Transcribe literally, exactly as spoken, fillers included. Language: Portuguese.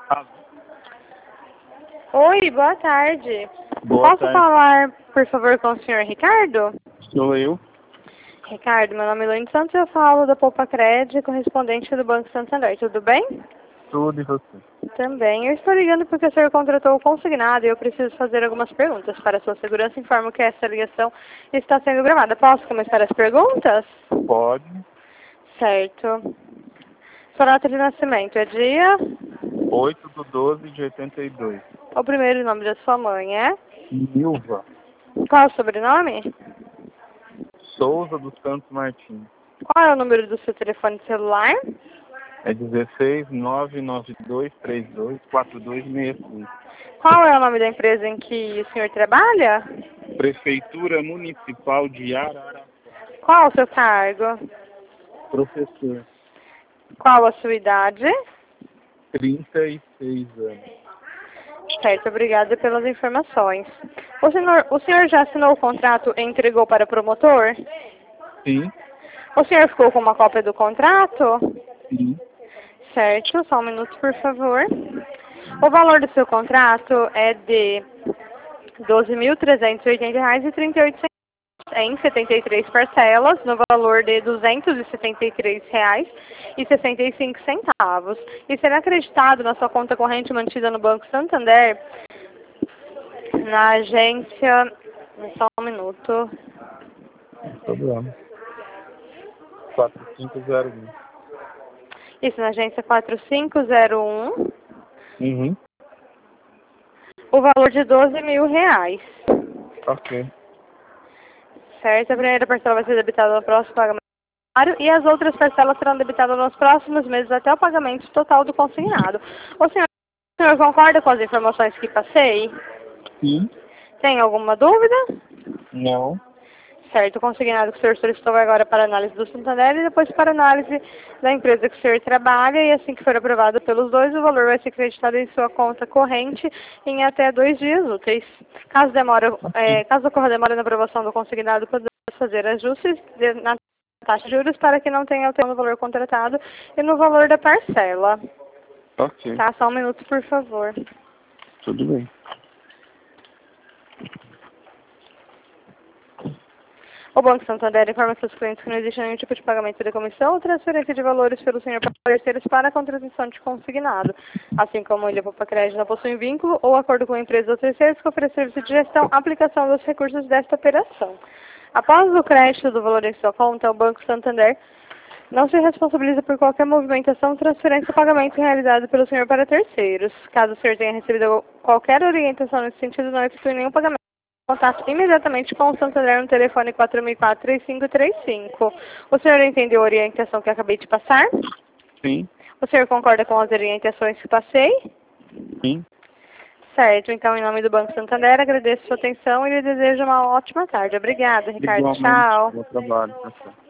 Ah, Oi, boa tarde. boa Posso tarde. falar, por favor, com o senhor Ricardo? Sou eu. Ricardo, meu nome é Luane Santos e eu falo da Poupa Crédito, correspondente do Banco Santander. Tudo bem? Tudo e você? Também. Eu estou ligando porque o senhor contratou o consignado e eu preciso fazer algumas perguntas. Para a sua segurança, informo que essa ligação está sendo gravada. Posso começar as perguntas? Pode. Certo. Sua data de nascimento é dia? oito de doze de oitenta e dois. O primeiro nome da sua mãe é? Nilva Qual é o sobrenome? Souza dos Santos Martins. Qual é o número do seu telefone celular? É dezesseis nove nove dois três dois quatro dois seis seis. Qual é o nome da empresa em que o senhor trabalha? Prefeitura Municipal de Araraquara. Qual o seu cargo? Professor. Qual a sua idade? trinta e seis anos. Certo, obrigada pelas informações. O senhor, o senhor já assinou o contrato e entregou para o promotor? Sim. O senhor ficou com uma cópia do contrato? Sim. Certo, só um minuto, por favor. O valor do seu contrato é de doze mil trezentos e oitenta reais e trinta e oito centavos em setenta e três parcelas, no valor de duzentos e setenta e três reais e sessenta e cinco centavos. E será acreditado na sua conta corrente mantida no Banco Santander, na agência... Só um minuto. Problema. quatro cinco zero um. Isso, na agência quatro cinco zero um, Uhum. o valor de doze mil reais. Ok. Certo? A primeira parcela vai ser debitada no próximo pagamento e as outras parcelas serão debitadas nos próximos meses até o pagamento total do consignado. O senhor, o senhor concorda com as informações que passei? Sim. Tem alguma dúvida? Não. Certo, o consignado que o senhor solicitou vai agora para análise do Santander e depois para análise da empresa que o senhor trabalha, e assim que for aprovado pelos dois, o valor vai ser creditado em sua conta corrente em até dois dias úteis. Caso, demora, é, caso ocorra demora na aprovação do consignado, podemos fazer ajustes de, na taxa de juros para que não tenha alteração no valor contratado e no valor da parcela. Ok. Tá, só um minuto, por favor. Tudo bem. O Banco Santander informa seus clientes que não existe nenhum tipo de pagamento de comissão ou transferência de valores pelo senhor para terceiros para a contratação de consignado. Assim como ele, a Poupa Crédito, não possui vínculo ou acordo com a empresa ou terceiros que oferece serviço de gestão, aplicação dos recursos desta operação. Após o crédito do valor em sua conta, o Banco Santander não se responsabiliza por qualquer movimentação, transferência ou pagamento realizado pelo senhor para terceiros. Caso o senhor tenha recebido qualquer orientação nesse sentido, não efetue nenhum pagamento. Contato imediatamente com o Santander no telefone quatro mil e quatro, três cinco três cinco. O senhor entendeu a orientação que eu acabei de passar? Sim. O senhor concorda com as orientações que passei? Sim. Certo, então em nome do Banco Santander agradeço a sua atenção e lhe desejo uma ótima tarde. Obrigada, Ricardo. Igualmente. Tchau. Bom trabalho. Tchau, tchau.